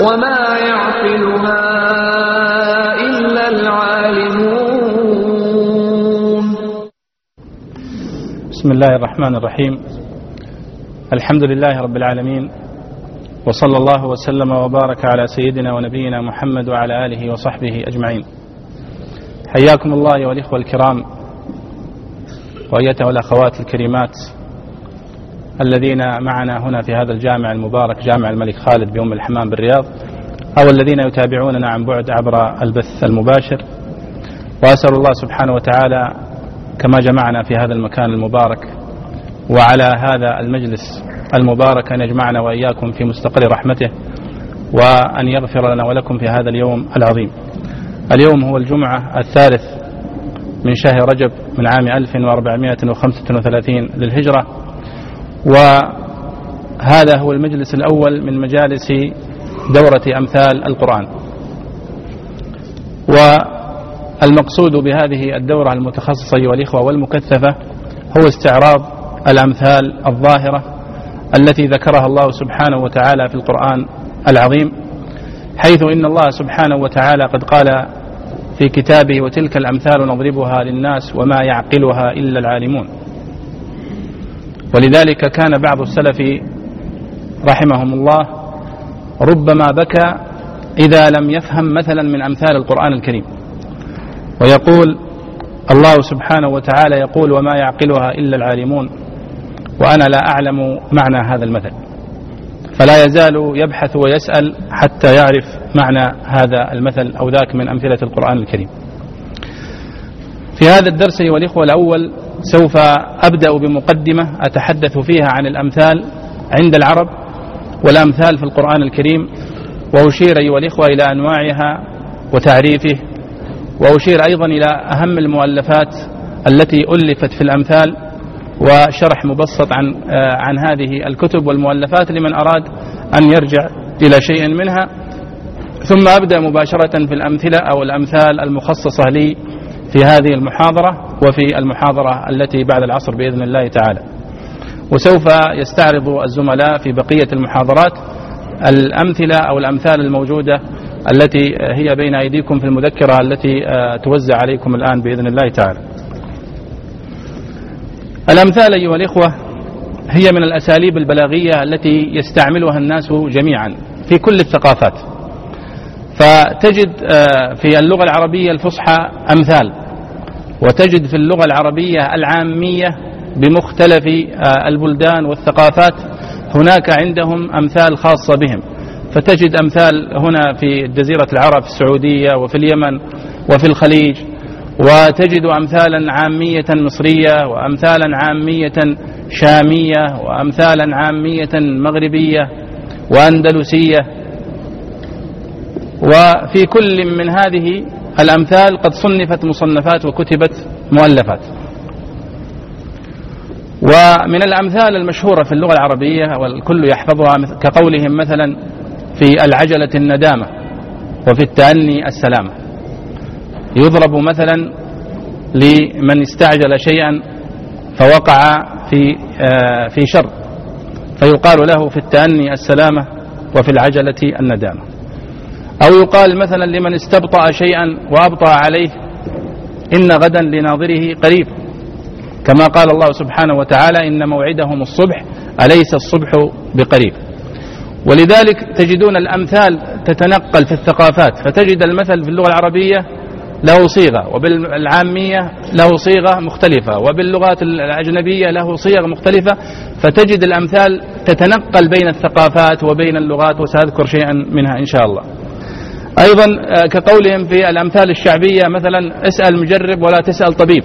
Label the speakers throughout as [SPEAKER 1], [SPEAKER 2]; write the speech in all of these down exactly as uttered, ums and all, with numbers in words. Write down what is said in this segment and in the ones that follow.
[SPEAKER 1] وما يعقلها إلا العالمون.
[SPEAKER 2] بسم الله الرحمن الرحيم. الحمد لله رب العالمين، وصلى الله وسلم وبارك على سيدنا ونبينا محمد وعلى آله وصحبه أجمعين. حياكم الله أيها الإخوة الكرام وأيتها الأخوات الكريمات الذين معنا هنا في هذا الجامع المبارك، جامع الملك خالد بأم الحمام بالرياض، أو الذين يتابعوننا عن بعد عبر البث المباشر. وأسأل الله سبحانه وتعالى كما جمعنا في هذا المكان المبارك وعلى هذا المجلس المبارك أن يجمعنا وإياكم في مستقر رحمته، وأن يغفر لنا ولكم في هذا اليوم العظيم. اليوم هو الجمعة الثالث من شهر رجب من عام ألف وأربعمائة وخمسة وثلاثين للهجرة، وهذا هو المجلس الأول من مجالس دورة أمثال القرآن. والمقصود بهذه الدورة المتخصصة أيها الإخوة والمكثفة هو استعراض الأمثال الظاهرة التي ذكرها الله سبحانه وتعالى في القرآن العظيم، حيث إن الله سبحانه وتعالى قد قال في كتابه: وتلك الأمثال نضربها للناس وما يعقلها إلا العالمون. ولذلك كان بعض السلف رحمهم الله ربما بكى إذا لم يفهم مثلا من أمثال القرآن الكريم، ويقول الله سبحانه وتعالى يقول: وما يعقلها إلا العالمون، وأنا لا أعلم معنى هذا المثل. فلا يزال يبحث ويسأل حتى يعرف معنى هذا المثل أو ذاك من أمثلة القرآن الكريم. في هذا الدرس أيها الإخوة الأول سوف أبدأ بمقدمة أتحدث فيها عن الأمثال عند العرب والأمثال في القرآن الكريم، وأشير أيها الإخوة إلى أنواعها وتعريفه، وأشير أيضا إلى أهم المؤلفات التي ألفت في الأمثال، وشرح مبسط عن عن هذه الكتب والمؤلفات لمن أراد أن يرجع إلى شيء منها. ثم أبدأ مباشرة في الأمثلة أو الأمثال المخصصة لي في هذه المحاضرة وفي المحاضرة التي بعد العصر بإذن الله تعالى. وسوف يستعرض الزملاء في بقية المحاضرات الأمثلة أو الأمثال الموجودة التي هي بين أيديكم في المذكرة التي توزع عليكم الآن بإذن الله تعالى. الأمثال أيها الإخوة هي من الأساليب البلاغية التي يستعملها الناس جميعا في كل الثقافات. فتجد في اللغة العربية الفصحى أمثال، وتجد في اللغة العربية العامية بمختلف البلدان والثقافات هناك عندهم أمثال خاصة بهم. فتجد أمثال هنا في جزيرة العرب في السعودية وفي اليمن وفي الخليج، وتجد أمثالا عامية مصرية، وأمثالا عامية شامية، وأمثالا عامية مغربية وأندلسية. وفي كل من هذه الأمثال قد صنفت مصنفات وكتبت مؤلفات. ومن الأمثال المشهورة في اللغة العربية والكل يحفظها كقولهم مثلا في العجلة الندامة، وفي التأني السلامة. يضرب مثلا لمن استعجل شيئا فوقع في في شر، فيقال له في التأني السلامة وفي العجلة الندامة. أو يقال مثلا لمن استبطأ شيئا وأبطأ عليه: إن غدا لناظره قريب، كما قال الله سبحانه وتعالى: إن موعدهم الصبح أليس الصبح بقريب. ولذلك تجدون الأمثال تتنقل في الثقافات، فتجد المثل في اللغة العربية له صيغة، وبالعامية له صيغة مختلفة، وباللغات الأجنبية له صيغ مختلفة. فتجد الأمثال تتنقل بين الثقافات وبين اللغات، وسأذكر شيئا منها إن شاء الله. أيضا كقولهم في الأمثال الشعبية مثلا: اسأل مجرب ولا تسأل طبيب.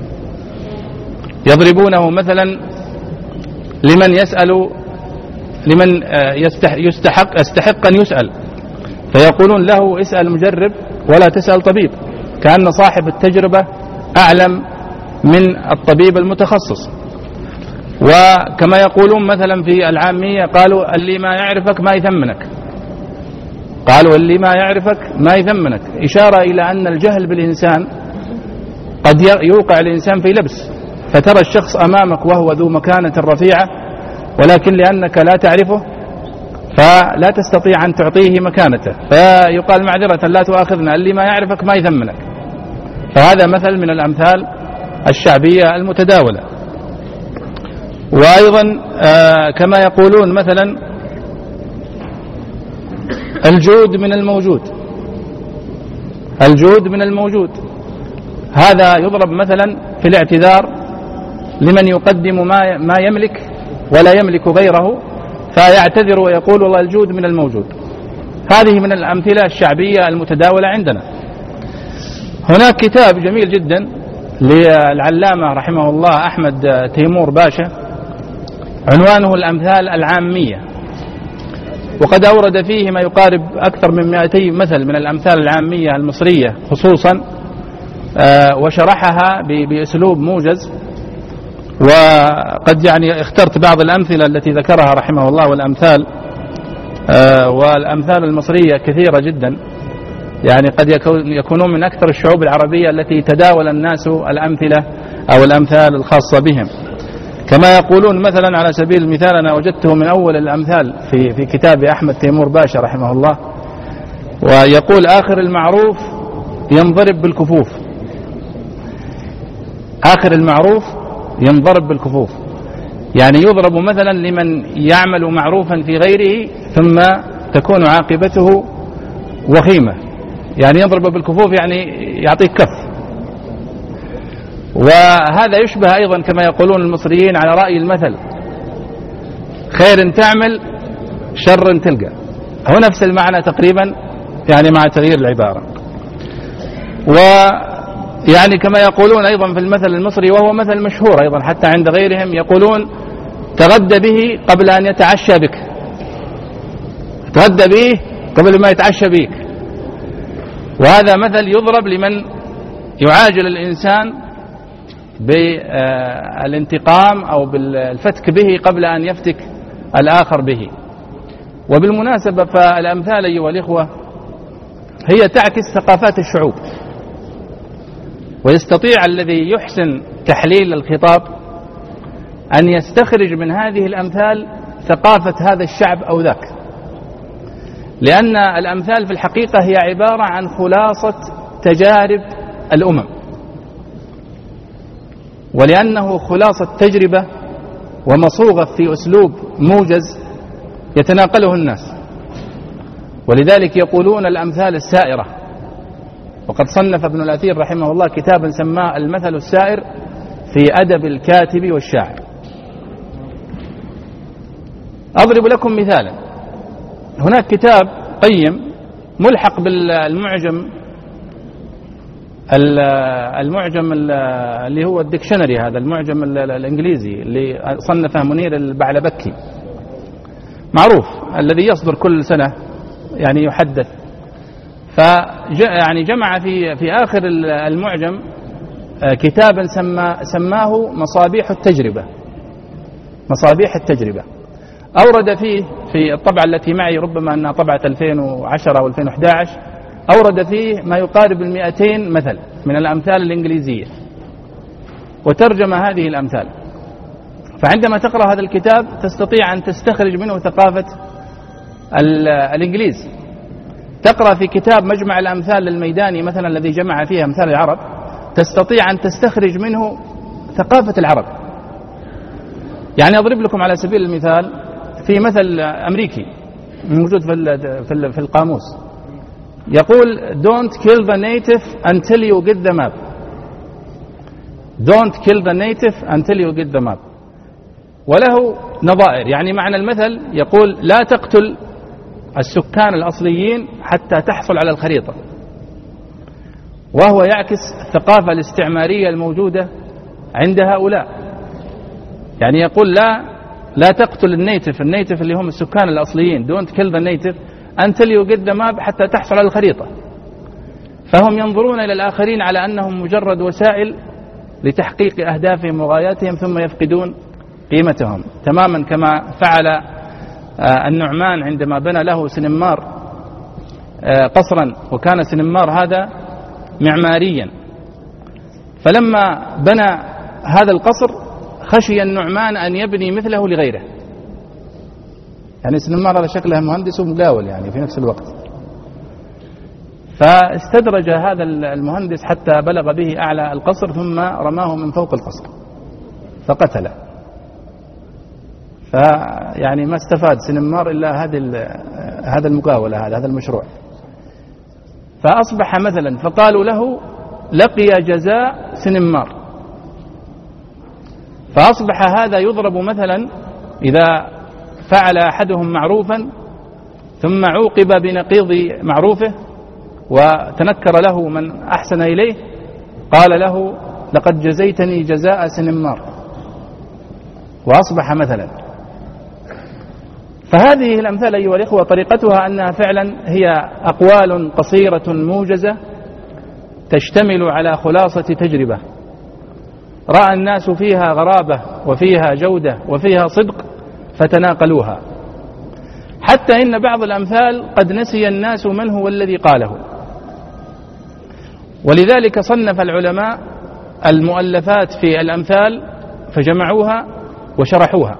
[SPEAKER 2] يضربونه مثلا لمن يسأل لمن يستحق يستحق أن يسأل، فيقولون له: اسأل مجرب ولا تسأل طبيب، كأن صاحب التجربة أعلم من الطبيب المتخصص. وكما يقولون مثلا في العامية قالوا: اللي ما يعرفك ما يثمنك. قالوا: اللي ما يعرفك ما يثمنك، إشارة إلى أن الجهل بالإنسان قد يوقع الإنسان في لبس، فترى الشخص أمامك وهو ذو مكانة رفيعة، ولكن لأنك لا تعرفه فلا تستطيع أن تعطيه مكانته، فيقال معذرة لا تؤاخذنا، اللي ما يعرفك ما يثمنك. فهذا مثل من الأمثال الشعبية المتداولة. وأيضا آه كما يقولون مثلا الجود من الموجود، الجود من الموجود، هذا يضرب مثلا في الاعتذار لمن يقدم ما ما يملك ولا يملك غيره، فيعتذر ويقول والله الجود من الموجود. هذه من الأمثلة الشعبية المتداولة عندنا. هناك كتاب جميل جدا للعلامة رحمه الله أحمد تيمور باشا، عنوانه الأمثال العامية، وقد أورد فيه ما يقارب أكثر من مئتي مثل من الأمثال العامية المصرية خصوصا، وشرحها بأسلوب موجز. وقد يعني اخترت بعض الأمثلة التي ذكرها رحمه الله، والأمثال والأمثال المصرية كثيرة جدا، يعني قد يكونون من أكثر الشعوب العربية التي تداول الناس الأمثلة أو الأمثال الخاصة بهم. كما يقولون مثلا على سبيل المثال، أنا وجدته من أول الأمثال في في كتاب أحمد تيمور باشا رحمه الله، ويقول آخر المعروف ينضرب بالكفوف، آخر المعروف ينضرب بالكفوف، يعني يضرب مثلا لمن يعمل معروفا في غيره ثم تكون عاقبته وخيمة، يعني يضرب بالكفوف يعني يعطيك كف. وهذا يشبه أيضا كما يقولون المصريين على رأي المثل خير تعمل شر تلقى، هو نفس المعنى تقريبا يعني مع تغيير العبارة. ويعني كما يقولون أيضا في المثل المصري، وهو مثل مشهور أيضا حتى عند غيرهم، يقولون تغدى به قبل أن يتعشى بك، تغدى به قبل ما يتعشى بك. وهذا مثل يضرب لمن يعاجل الإنسان بالانتقام أو بالفتك به قبل أن يفتك الآخر به. وبالمناسبة فالأمثال أيها الإخوة هي تعكس ثقافات الشعوب، ويستطيع الذي يحسن تحليل الخطاب أن يستخرج من هذه الأمثال ثقافة هذا الشعب أو ذاك، لأن الأمثال في الحقيقة هي عبارة عن خلاصة تجارب الأمم، ولأنه خلاصة تجربة ومصوغة في أسلوب موجز يتناقله الناس، ولذلك يقولون الأمثال السائرة. وقد صنف ابن الأثير رحمه الله كتابا سماه المثل السائر في أدب الكاتب والشاعر. أضرب لكم مثالا، هناك كتاب قيم ملحق بالمعجم المعجم اللي هو الديكشنري، هذا المعجم الإنجليزي اللي صنفه منير البعلبكي معروف، الذي يصدر كل سنة يعني يحدث. فيعني جمع في في آخر المعجم كتابا سما سماه مصابيح التجربة، مصابيح التجربة. أورد فيه في الطبعة التي معي، ربما أنها طبعة ألفين وعشرة أو ألفين وأحد عشر، أورد فيه ما يقارب المئتين مثل من الأمثال الإنجليزية، وترجم هذه الأمثال. فعندما تقرأ هذا الكتاب تستطيع أن تستخرج منه ثقافة الإنجليز. تقرأ في كتاب مجمع الأمثال للميداني مثلا الذي جمع فيه أمثال العرب، تستطيع أن تستخرج منه ثقافة العرب. يعني أضرب لكم على سبيل المثال في مثل أمريكي موجود في في القاموس، يقول don't kill the native until you get the map. don't kill the native until you get the map. وله نظائر، يعني معنى المثل يقول لا تقتل السكان الأصليين حتى تحصل على الخريطة، وهو يعكس الثقافة الاستعمارية الموجودة عند هؤلاء. يعني يقول لا لا تقتل النيتف، النيتف اللي هم السكان الأصليين، don't kill the native until you get the map، حتى تحصل على الخريطة. فهم ينظرون إلى الآخرين على أنهم مجرد وسائل لتحقيق أهدافهم وغاياتهم، ثم يفقدون قيمتهم، تماما كما فعل النعمان عندما بنى له سنمار قصرا، وكان سنمار هذا معماريا. فلما بنى هذا القصر خشي النعمان أن يبني مثله لغيره، يعني سنمار هذا شكله مهندس ومقاول يعني في نفس الوقت. فاستدرج هذا المهندس حتى بلغ به أعلى القصر ثم رماه من فوق القصر فقتله. فيعني ما استفاد سنمار إلا هذه هذا المقاولة هذا هذا المشروع. فأصبح مثلا فقالوا له لقي جزاء سنمار، فأصبح هذا يضرب مثلا إذا فعل أحدهم معروفا ثم عوقب بنقيض معروفه وتنكر له من أحسن إليه قال له لقد جزيتني جزاء سنمار، وأصبح مثلا. فهذه الأمثال أيها الإخوة طريقتها أنها فعلا هي أقوال قصيرة موجزة تشتمل على خلاصة تجربة رأى الناس فيها غرابة وفيها جودة وفيها صدق فتناقلوها، حتى إن بعض الأمثال قد نسي الناس من هو الذي قاله. ولذلك صنف العلماء المؤلفات في الأمثال فجمعوها وشرحوها.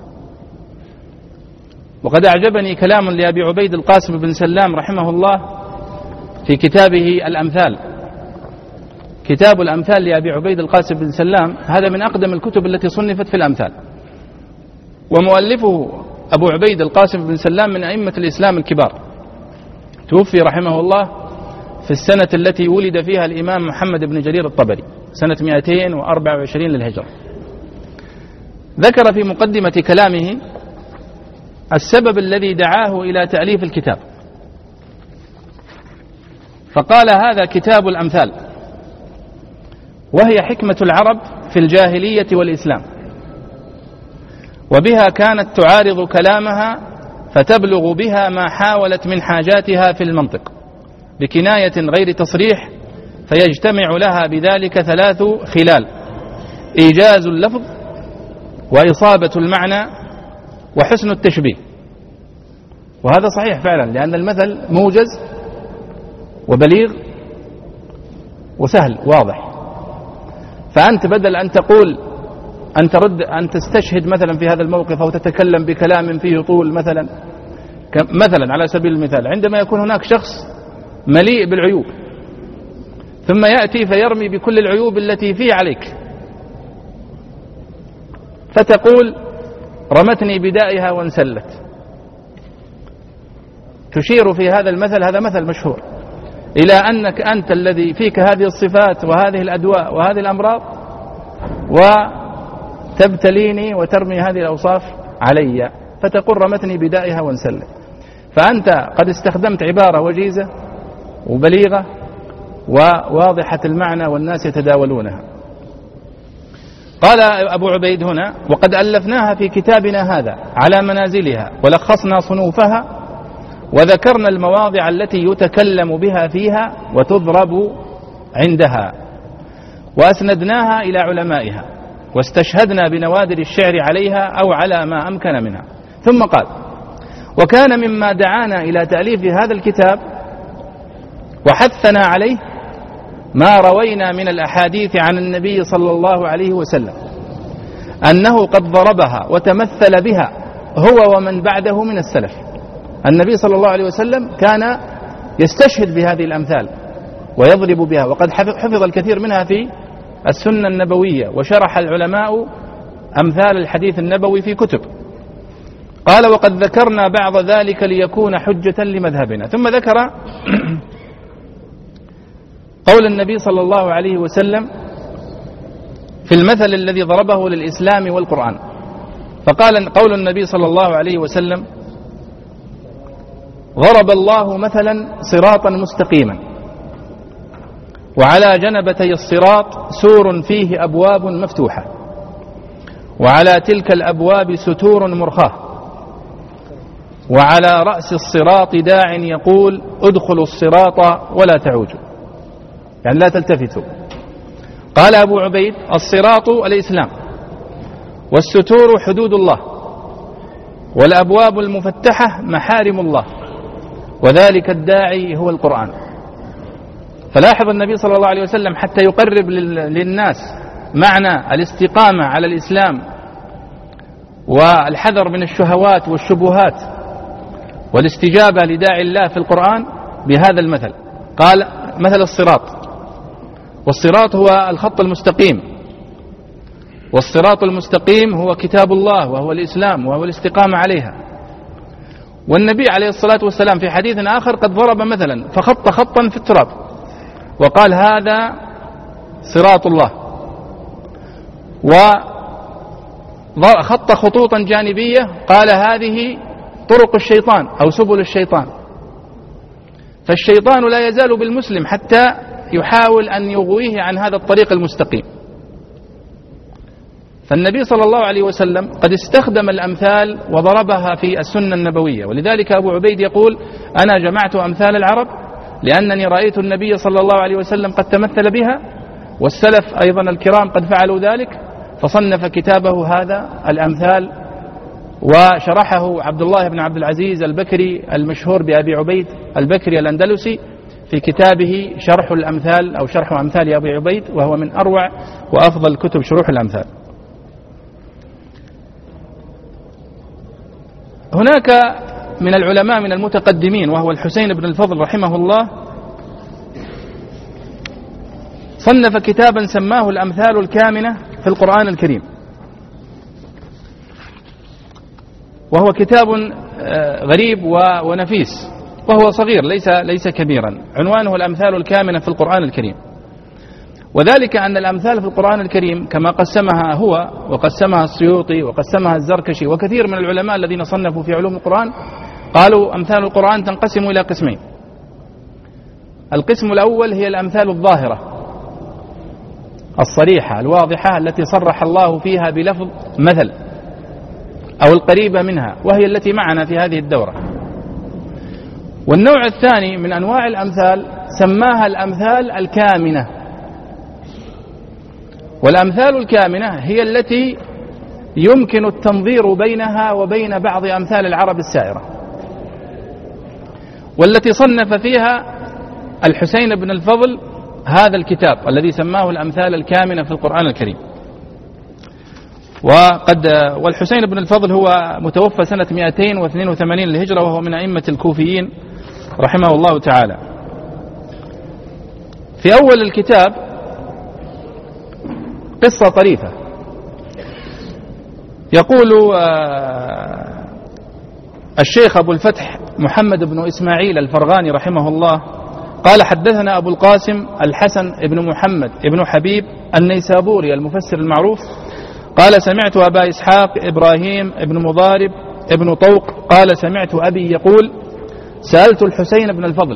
[SPEAKER 2] وقد أعجبني كلام لأبي عبيد القاسم بن سلام رحمه الله في كتابه الأمثال. كتاب الأمثال لأبي عبيد القاسم بن سلام هذا من أقدم الكتب التي صنفت في الأمثال، ومؤلفه أبو عبيد القاسم بن سلام من أئمة الإسلام الكبار، توفي رحمه الله في السنة التي ولد فيها الإمام محمد بن جرير الطبري سنة مئتين وأربعة وعشرين للهجرة. ذكر في مقدمة كلامه السبب الذي دعاه إلى تأليف الكتاب، فقال هذا كتاب الأمثال، وهي حكمة العرب في الجاهلية والإسلام، وبها كانت تعارض كلامها فتبلغ بها ما حاولت من حاجاتها في المنطق بكناية غير تصريح، فيجتمع لها بذلك ثلاث خلال: إيجاز اللفظ وإصابة المعنى وحسن التشبيه. وهذا صحيح فعلا، لأن المثل موجز وبليغ وسهل واضح. فأنت بدل أن تقول أن ترد أن تستشهد مثلا في هذا الموقف أو تتكلم بكلام فيه طول مثلا مثلا على سبيل المثال عندما يكون هناك شخص مليء بالعيوب ثم يأتي فيرمي بكل العيوب التي فيه عليك، فتقول رمتني بدائها وانسلت، تشير في هذا المثل، هذا مثل مشهور، إلى أنك أنت الذي فيك هذه الصفات وهذه الأدواء وهذه الأمراض وتبتليني وترمي هذه الأوصاف علي، فتقول رمتني بدائها وانسلت. فأنت قد استخدمت عبارة وجيزة وبليغة وواضحة المعنى والناس يتداولونها. قال أبو عبيد هنا: وقد ألفناها في كتابنا هذا على منازلها ولخصنا صنوفها وذكرنا المواضع التي يتكلم بها فيها وتضرب عندها، وأسندناها إلى علمائها واستشهدنا بنوادر الشعر عليها أو على ما أمكن منها. ثم قال: وكان مما دعانا إلى تأليف هذا الكتاب وحثنا عليه ما روينا من الأحاديث عن النبي صلى الله عليه وسلم أنه قد ضربها وتمثل بها هو ومن بعده من السلف. النبي صلى الله عليه وسلم كان يستشهد بهذه الأمثال ويضرب بها، وقد حفظ الكثير منها في السنة النبوية، وشرح العلماء أمثال الحديث النبوي في كتب. قال: وقد ذكرنا بعض ذلك ليكون حجة لمذهبنا. ثم ذكر قول النبي صلى الله عليه وسلم في المثل الذي ضربه للإسلام والقرآن، فقال قول النبي صلى الله عليه وسلم: ضرب الله مثلا صراطا مستقيما وعلى جنبتي الصراط سور فيه أبواب مفتوحة وعلى تلك الأبواب ستور مرخاة وعلى رأس الصراط داع يقول ادخلوا الصراط ولا تعوجوا، يعني لا تلتفتوا. قال أبو عبيد: الصراط الإسلام، والستور حدود الله، والأبواب المفتحة محارم الله، وذلك الداعي هو القرآن. فلاحظ النبي صلى الله عليه وسلم حتى يقرب للناس معنى الاستقامة على الإسلام والحذر من الشهوات والشبهات والاستجابة لداعي الله في القرآن بهذا المثل. قال مثل الصراط، والصراط هو الخط المستقيم، والصراط المستقيم هو كتاب الله وهو الإسلام وهو الاستقامة عليها. والنبي عليه الصلاة والسلام في حديث آخر قد ضرب مثلا فخط خطا في التراب وقال هذا صراط الله، وخط خطوطا جانبية قال هذه طرق الشيطان أو سبل الشيطان. فالشيطان لا يزال بالمسلم حتى يحاول أن يغويه عن هذا الطريق المستقيم. فالنبي صلى الله عليه وسلم قد استخدم الأمثال وضربها في السنة النبوية، ولذلك أبو عبيد يقول أنا جمعت أمثال العرب لأنني رأيت النبي صلى الله عليه وسلم قد تمثل بها، والسلف أيضا الكرام قد فعلوا ذلك، فصنف كتابه هذا الأمثال، وشرحه عبد الله بن عبد العزيز البكري المشهور بأبي عبيد البكري الأندلسي في كتابه شرح الأمثال أو شرح أمثال أبي عبيد، وهو من أروع وأفضل كتب شروح الأمثال. هناك من العلماء من المتقدمين وهو الحسين بن الفضل رحمه الله صنف كتابا سماه الأمثال الكامنة في القرآن الكريم، وهو كتاب غريب ونفيس وهو صغير ليس ليس كبيرا، عنوانه الأمثال الكامنة في القرآن الكريم. وذلك أن الأمثال في القرآن الكريم كما قسمها هو وقسمها السيوطي وقسمها الزركشي وكثير من العلماء الذين صنفوا في علوم القرآن، قالوا أمثال القرآن تنقسم إلى قسمين. القسم الأول هي الأمثال الظاهرة الصريحة الواضحة التي صرح الله فيها بلفظ مثل أو القريبة منها، وهي التي معنا في هذه الدورة. والنوع الثاني من أنواع الأمثال سماها الأمثال الكامنة، والأمثال الكامنة هي التي يمكن التنظير بينها وبين بعض أمثال العرب السائرة، والتي صنف فيها الحسين بن الفضل هذا الكتاب الذي سماه الأمثال الكامنة في القرآن الكريم. وقد والحسين بن الفضل هو متوفى سنة مئتين واثنين وثمانين للهجرة، وهو من أئمة الكوفيين رحمه الله تعالى. في أول الكتاب قصة طريفة، يقول الشيخ أبو الفتح محمد بن إسماعيل الفرغاني رحمه الله قال حدثنا أبو القاسم الحسن بن محمد بن حبيب النيسابوري المفسر المعروف قال سمعت أبا إسحاق إبراهيم بن مضارب بن طوق قال سمعت أبي يقول سألت الحسين بن الفضل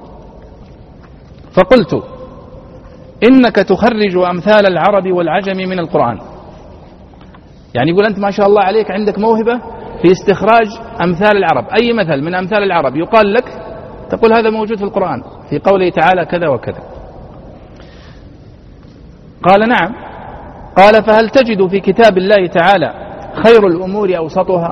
[SPEAKER 2] فقلت إنك تخرج أمثال العرب والعجم من القرآن. يعني يقول أنت ما شاء الله عليك عندك موهبة في استخراج أمثال العرب، أي مثل من أمثال العرب يقال لك تقول هذا موجود في القرآن في قوله تعالى كذا وكذا. قال نعم. قال فهل تجد في كتاب الله تعالى خير الأمور أوسطها؟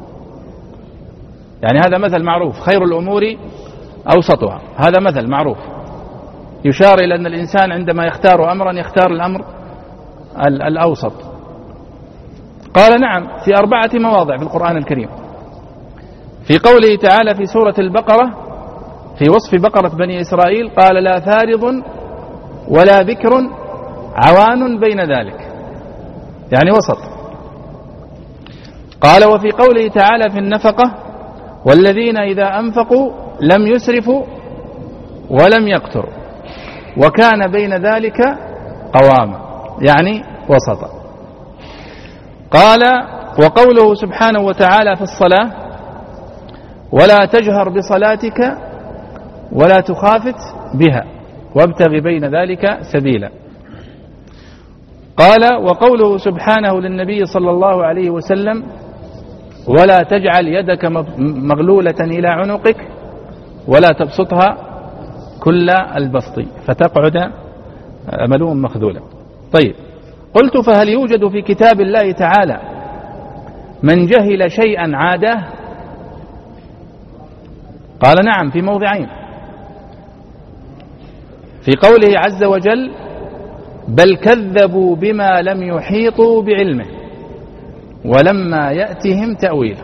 [SPEAKER 2] يعني هذا مثل معروف، خير الأمور أوسطها، هذا مثل معروف يشار إلى أن الإنسان عندما يختار أمرا يختار الأمر الأوسط. قال نعم، في أربعة مواضع في القرآن الكريم. في قوله تعالى في سورة البقرة في وصف بقرة بني إسرائيل قال لا فارض ولا بكر عوان بين ذلك، يعني وسط. قال وفي قوله تعالى في النفقة والذين إذا أنفقوا لم يسرفوا ولم يقتروا وكان بين ذلك قواما، يعني وسطا. قال وقوله سبحانه وتعالى في الصلاة ولا تجهر بصلاتك ولا تخافت بها وابتغ بين ذلك سبيلا. قال وقوله سبحانه للنبي صلى الله عليه وسلم ولا تجعل يدك مغلولة إلى عنقك ولا تبسطها كل البسط فتقعد ملوما مخذولا. طيب، قلت فهل يوجد في كتاب الله تعالى من جهل شيئا عاداه؟ قال نعم، في موضعين. في قوله عز وجل بل كذبوا بما لم يحيطوا بعلمه، ولما يأتهم تأويله.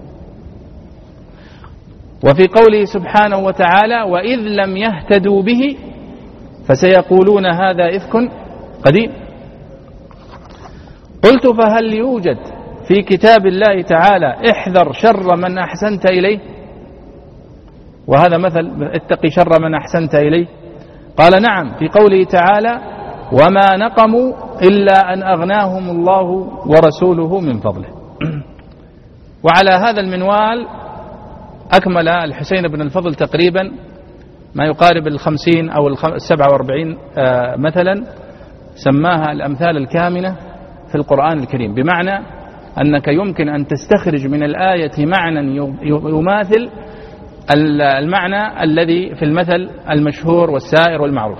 [SPEAKER 2] وفي قوله سبحانه وتعالى وإذ لم يهتدوا به فسيقولون هذا إفك قديم. قلت فهل يوجد في كتاب الله تعالى احذر شر من أحسنت إليه؟ وهذا مثل اتقي شر من أحسنت إليه. قال نعم، في قوله تعالى وما نقموا إلا أن أغناهم الله ورسوله من فضله. وعلى هذا المنوال أكمل الحسين بن الفضل تقريبا ما يقارب الخمسين أو السبعة واربعين مثلا، سماها الأمثال الكامنة في القرآن الكريم، بمعنى أنك يمكن أن تستخرج من الآية معنى يماثل المعنى الذي في المثل المشهور والسائر والمعروف.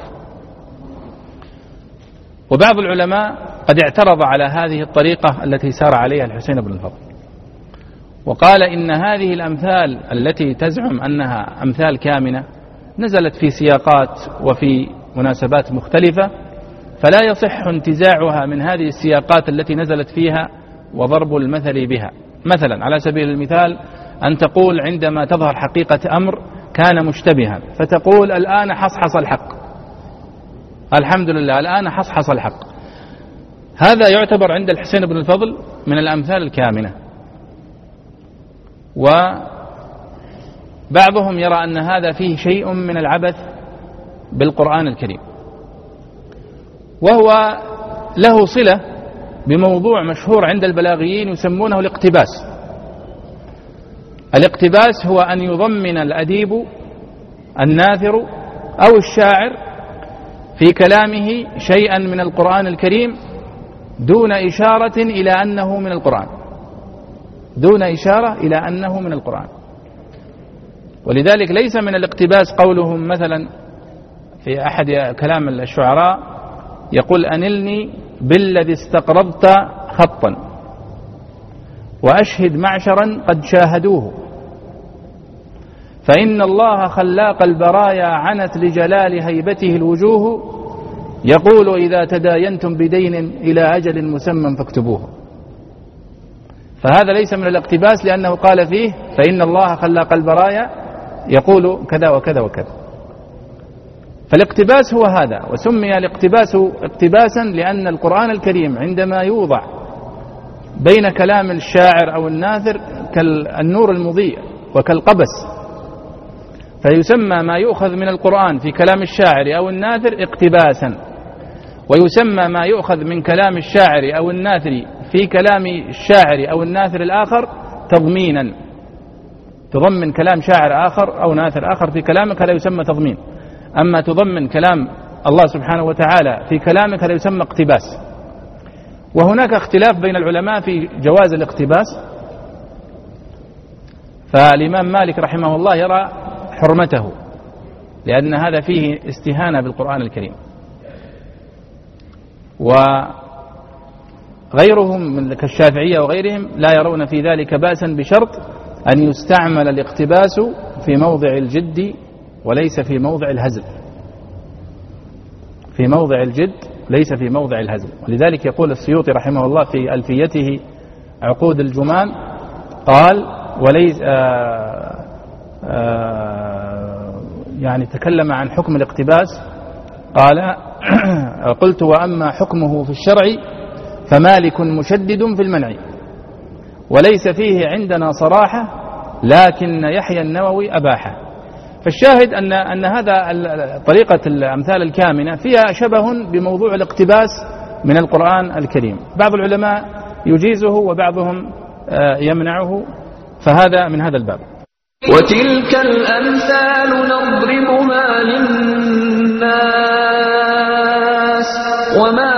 [SPEAKER 2] وبعض العلماء قد اعترض على هذه الطريقة التي سار عليها الحسين بن الفضل، وقال إن هذه الأمثال التي تزعم أنها أمثال كامنة نزلت في سياقات وفي مناسبات مختلفة، فلا يصح انتزاعها من هذه السياقات التي نزلت فيها وضرب المثل بها. مثلا على سبيل المثال أن تقول عندما تظهر حقيقة أمر كان مشتبها فتقول الآن حصحص الحق، الحمد لله الآن حصحص الحق، هذا يعتبر عند الحسين بن الفضل من الأمثال الكامنة. وبعضهم يرى أن هذا فيه شيء من العبث بالقرآن الكريم، وهو له صلة بموضوع مشهور عند البلاغيين يسمونه الاقتباس. الاقتباس هو أن يضمن الأديب الناثر أو الشاعر في كلامه شيئا من القرآن الكريم دون إشارة إلى أنه من القرآن، دون إشارة إلى أنه من القرآن. ولذلك ليس من الاقتباس قولهم مثلا في أحد كلام الشعراء يقول أنلني بالذي استقرضت خطا وأشهد معشرا قد شاهدوه، فإن الله خلاق البرايا عنت لجلال هيبته الوجوه، يقول إذا تداينتم بدين إلى أجل مسمى فاكتبوه. فهذا ليس من الاقتباس لأنه قال فيه فإن الله خلاق البرايا يقول كذا وكذا وكذا. فالاقتباس هو هذا، وسمي الاقتباس اقتباسا لأن القرآن الكريم عندما يوضع بين كلام الشاعر أو الناثر كالنور المضيء وكالقبس، فيسمى ما يؤخذ من القرآن في كلام الشاعر أو الناثر اقتباسا، ويسمى ما يؤخذ من كلام الشاعر أو الناثر في كلام الشاعر أو الناثر الآخر تضمينا. تضمن كلام شاعر آخر أو ناثر آخر في كلامك هذا يسمى تضمين، أما تضمن كلام الله سبحانه وتعالى في كلامك هذا يسمى اقتباس. وهناك اختلاف بين العلماء في جواز الاقتباس، فالإمام مالك رحمه الله يرى حرمته لأن هذا فيه استهانة بالقرآن الكريم، وغيرهم من كالشافعية وغيرهم لا يرون في ذلك بأسا بشرط أن يستعمل الاقتباس في موضع الجد وليس في موضع الهزل، في موضع الجد ليس في موضع الهزل. ولذلك يقول السيوطي رحمه الله في ألفيته عقود الجمان قال وليس آآ آآ يعني تكلم عن حكم الاقتباس قال قلت وأما حكمه في الشرع فمالك مشدد في المنع وليس فيه عندنا صراحة لكن يحيى النووي أباحه. فالشاهد أن أن هذا طريقة الأمثال الكامنة فيها شبه بموضوع الاقتباس من القرآن الكريم، بعض العلماء يجيزه وبعضهم يمنعه، فهذا من هذا الباب.
[SPEAKER 1] وتلك الأمثال نضربها للناس وما